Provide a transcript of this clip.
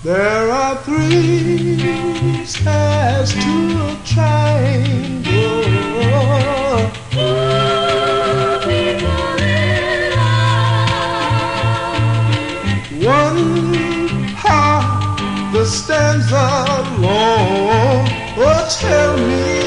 There are three sides to a triangle. One heart that stands alone. Oh, tell me